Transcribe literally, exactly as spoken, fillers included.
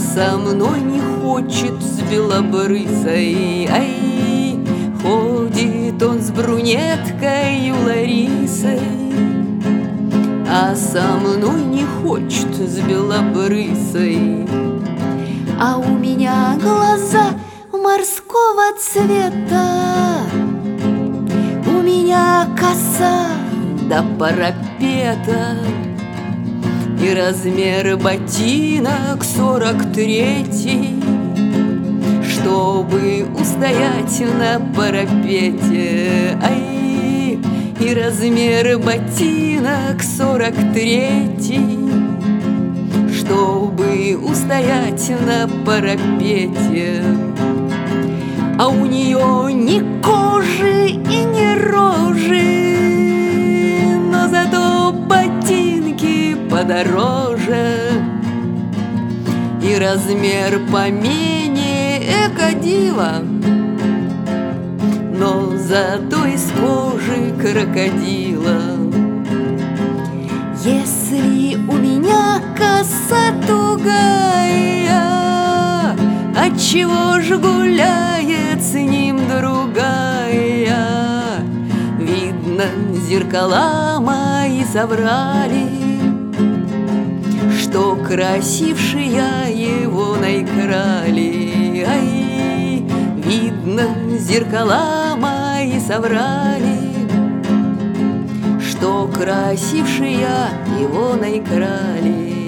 со мной не хочет с белобрысой. Ай, ходит он с брюнеткой Ларисой, а со мной не хочет с белобрысой. А у меня глаза морского цвета, у меня коса до парапета, и размер ботинок сорок третий, чтобы устоять на парапете. Ай, и размер ботинок сорок третий, чтобы устоять на парапете. А у нее ни кожи и ни рожи, но зато ботинки подороже, и размер помене экодила, но зато из кожи крокодила. Если у меня коса тугая, отчего ж гуляет с ним другая? Видно, зеркала мои соврали, что красившая его наикрали. Ай, видно, зеркала мои соврали, что красившая его наикрали.